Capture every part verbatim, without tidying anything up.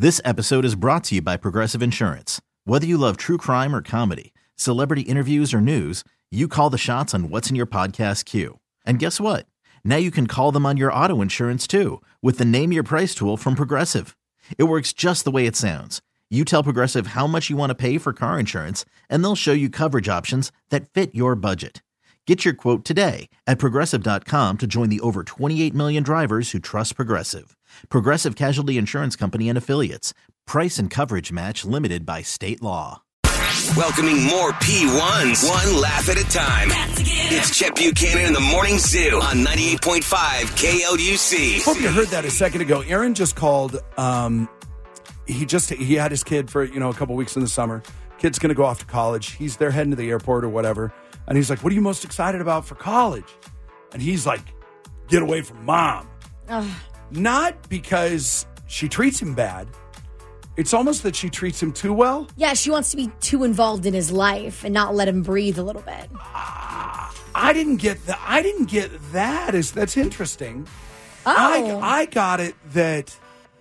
This episode is brought to you by Progressive Insurance. Whether you love true crime or comedy, celebrity interviews or news, you call the shots on what's in your podcast queue. And guess what? Now you can call them on your auto insurance too with the Name Your Price tool from Progressive. It works just the way it sounds. You tell Progressive how much you want to pay for car insurance, and they'll show you coverage options that fit your budget. Get your quote today at Progressive dot com to join the over twenty-eight million drivers who trust Progressive. Progressive Casualty Insurance Company and Affiliates. Price and coverage match limited by state law. Welcoming more P ones, one laugh at a time. It's Chet Buchanan in the Morning Zoo on ninety-eight point five K L U C. Hope you heard that a second ago. Aaron just called. Um, he just he had his kid for you know a couple weeks in the summer. Kid's going to go off to college. He's there heading to the airport or whatever. And he's like, "What are you most excited about for college?" And he's like, "Get away from mom." Ugh. Not because she treats him bad. It's almost that she treats him too well. Yeah, she wants to be too involved in his life and not let him breathe a little bit. Uh, I didn't get that. I didn't get that. Is that's interesting. Oh. I, I got it that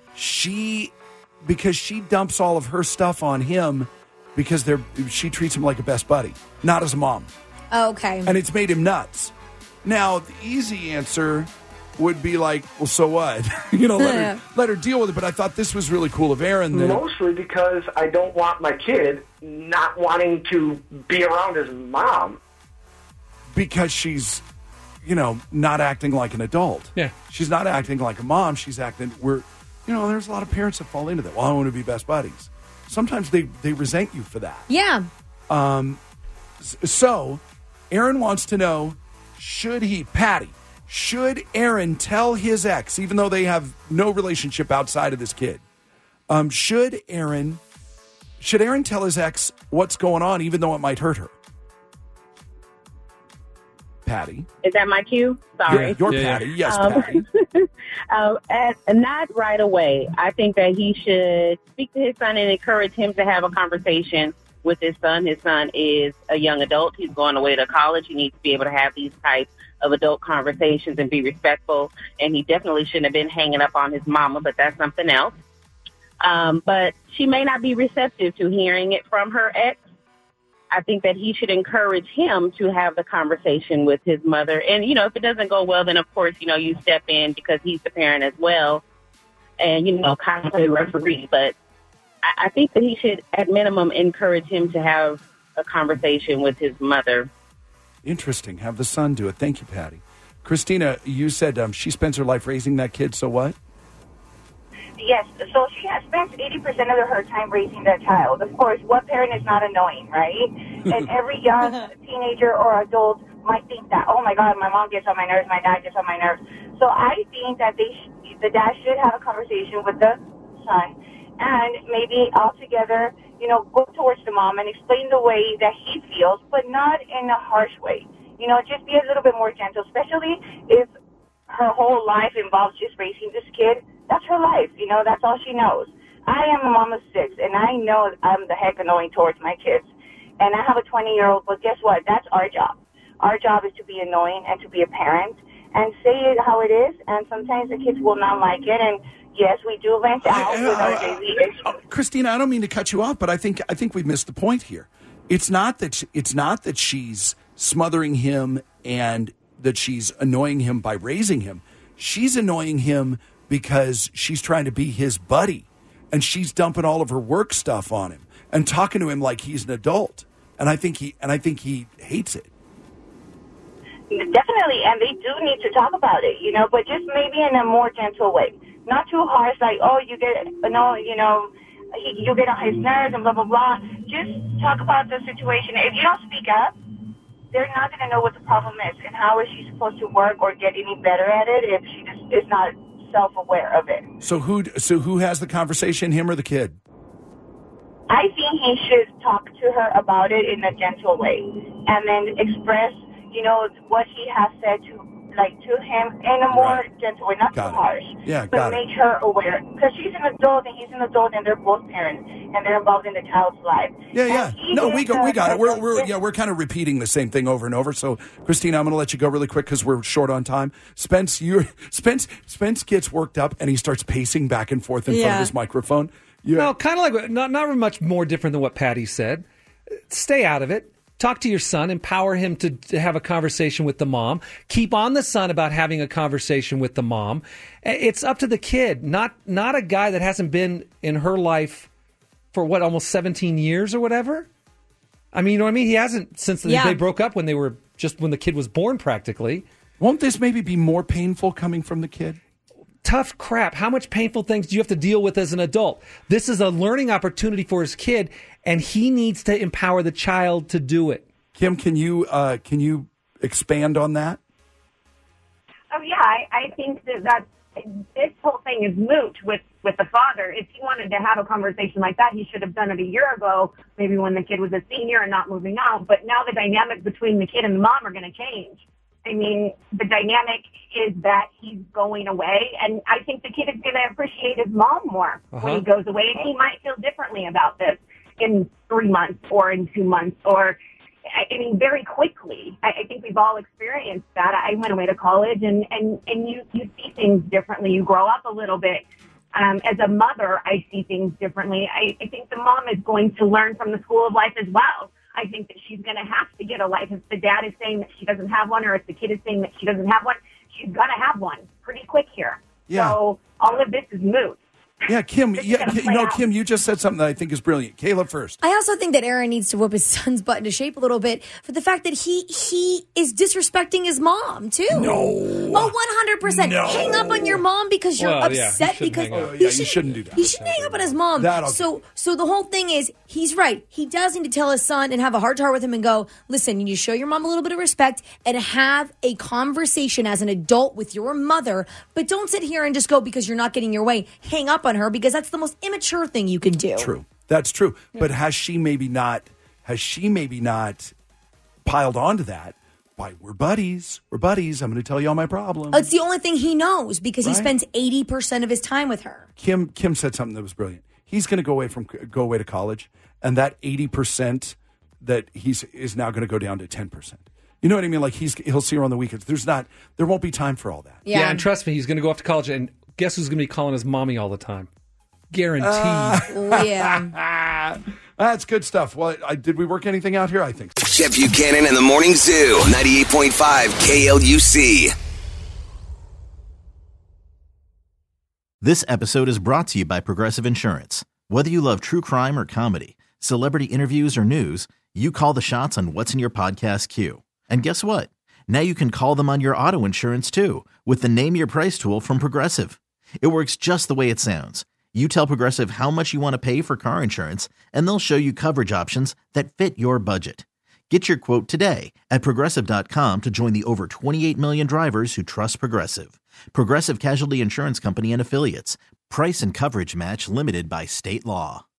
she, because she dumps all of her stuff on him because they're she treats him like a best buddy, not as a mom. Oh, okay. And it's made him nuts. Now, the easy answer would be like, well, so what? you know, let her, let her deal with it. But I thought this was really cool of Aaron. That, Mostly because I don't want my kid not wanting to be around his mom. Because she's, you know, not acting like an adult. Yeah. She's not acting like a mom. She's acting, we're, you know, there's a lot of parents that fall into that. Well, I want to be best buddies. Sometimes they, they resent you for that. Yeah. Um. So, Aaron wants to know, should he, Patty, should Aaron tell his ex, even though they have no relationship outside of this kid, um, should Aaron, should Aaron tell his ex what's going on, even though it might hurt her? Patty. Is that my cue? Sorry. Yeah, you're yeah, Patty. Yes, um, Patty. uh, and, and not right away. I think that he should speak to his son and encourage him to have a conversation with his son. His son is a young adult. He's going away to college. He needs to be able to have these types of adult conversations and be respectful. And he definitely shouldn't have been hanging up on his mama, but that's something else. Um, but she may not be receptive to hearing it from her ex. I think that he should encourage him to have the conversation with his mother. And, you know, if it doesn't go well, then, of course, you know, you step in because he's the parent as well and, you know, kind of play referee. But I think that he should, at minimum, encourage him to have a conversation with his mother. Interesting. Have the son do it. Thank you, Patty. Christina, you said um, she spends her life raising that kid, so what? Yes, so she has spent eighty percent of her time raising that child. Of course, what parent is not annoying, right? And every young teenager or adult might think that, oh, my God, my mom gets on my nerves, my dad gets on my nerves. So I think that they sh- the dad should have a conversation with the son and maybe all together, you know, go towards the mom and explain the way that he feels, but not in a harsh way. You know, just be a little bit more gentle, especially if her whole life involves just raising this kid. That's her life. You know, that's all she knows. I am a mom of six, and I know I'm the heck annoying towards my kids. And I have a twenty-year-old, but guess what? That's our job. Our job is to be annoying and to be a parent and say it how it is. And sometimes the kids will not like it, and yes, we do vent out I, with I, our I, daily issues. uh, Christina, I don't mean to cut you off, but I think I think we've missed the point here. It's not that she, it's not that she's smothering him and that she's annoying him by raising him. She's annoying him because she's trying to be his buddy, and she's dumping all of her work stuff on him and talking to him like he's an adult. And I think he and I think he hates it. Definitely, and they do need to talk about it, you know, but just maybe in a more gentle way. Not too harsh, like, oh, you get, no, you know, he, you get on his nerves and blah, blah, blah. Just talk about the situation. If you don't speak up, they're not going to know what the problem is and how is she supposed to work or get any better at it if she just is not self-aware of it. So who so who has the conversation, him or the kid? I think he should talk to her about it in a gentle way and then express, you know, what he has said to, like, to him in a more Right. gentle way, not Got too it. harsh. Yeah, but got make it. her aware. Because she's an adult and he's an adult and they're both parents and they're involved in the child's life. Yeah, And yeah. he No, is we got we a- got it. We're a- we're yeah, we're kind of repeating the same thing over and over. So, Christina, I'm going to let you go really quick because we're short on time. Spence, you Spence Spence gets worked up and he starts pacing back and forth in front Yeah. of his microphone. You, No, kind of like not not much more different than what Patty said. Stay out of it. Talk to your son. Empower him to, to have a conversation with the mom. Keep on the son about having a conversation with the mom. It's up to the kid, not not a guy that hasn't been in her life for what, almost seventeen years or whatever. I mean, you know what I mean? He hasn't since Yeah. they broke up when they were just when the kid was born, practically. Won't this maybe be more painful coming from the kid? Tough crap. How much painful things do you have to deal with as an adult? This is a learning opportunity for his kid, and he needs to empower the child to do it. Kim, can you uh, can you expand on that? Oh yeah, I, I think that that this whole thing is moot with with the father. If he wanted to have a conversation like that, he should have done it a year ago, maybe when the kid was a senior and not moving out. But now the dynamic between the kid and the mom are going to change. I mean, the dynamic is that he's going away, and I think the kid is going to appreciate his mom more Uh-huh. when he goes away, and he might feel differently about this in three months or in two months or, I I mean, very quickly. I, I think we've all experienced that. I went away to college, and, and, and you, you see things differently. You grow up a little bit. Um, as a mother, I see things differently. I, I think the mom is going to learn from the school of life as well. I think that she's going to have to get a life. If the dad is saying that she doesn't have one, or if the kid is saying that she doesn't have one, she's going to have one pretty quick here. Yeah. So all of this is moot. Yeah, Kim. This is Yeah, gonna you play know, out. Kim, you just said something that I think is brilliant. Kayla first. I also think that Aaron needs to whip his son's butt into shape a little bit for the fact that he he is disrespecting his mom too. No. Oh, one hundred percent. No. Hang up on your mom because you're Well, yeah, you upset shouldn't because hang up. Oh, yeah, you shouldn't do that. He shouldn't hang up on his mom. That I'll so so the whole thing is he's right. He does need to tell his son and have a heart to heart with him and go, listen, you need to show your mom a little bit of respect and have a conversation as an adult with your mother, but don't sit here and just go because you're not getting your way. Hang up on her because that's the most immature thing you can do. True. That's true. But has she maybe not has she maybe not piled onto that by we're buddies. We're buddies. I'm going to tell you all my problems. It's the only thing he knows because he Right. spends eighty percent of his time with her. Kim Kim said something that was brilliant. He's going to go away from go away to college, and that eighty percent that he's is now going to go down to ten percent. You know what I mean? Like he's he'll see her on the weekends. There's not there won't be time for all that. Yeah, and trust me, he's going to go off to college, and guess who's going to be calling his mommy all the time? Guaranteed. Uh, Yeah. That's good stuff. Well, I, did we work anything out here? I think so. Chet Buchanan and the Morning Zoo, ninety-eight point five K L U C. This episode is brought to you by Progressive Insurance. Whether you love true crime or comedy, celebrity interviews or news, you call the shots on what's in your podcast queue. And guess what? Now you can call them on your auto insurance too with the Name Your Price tool from Progressive. It works just the way it sounds. You tell Progressive how much you want to pay for car insurance, and they'll show you coverage options that fit your budget. Get your quote today at Progressive dot com to join the over twenty-eight million drivers who trust Progressive. Progressive Casualty Insurance Company and Affiliates. Price and coverage match limited by state law.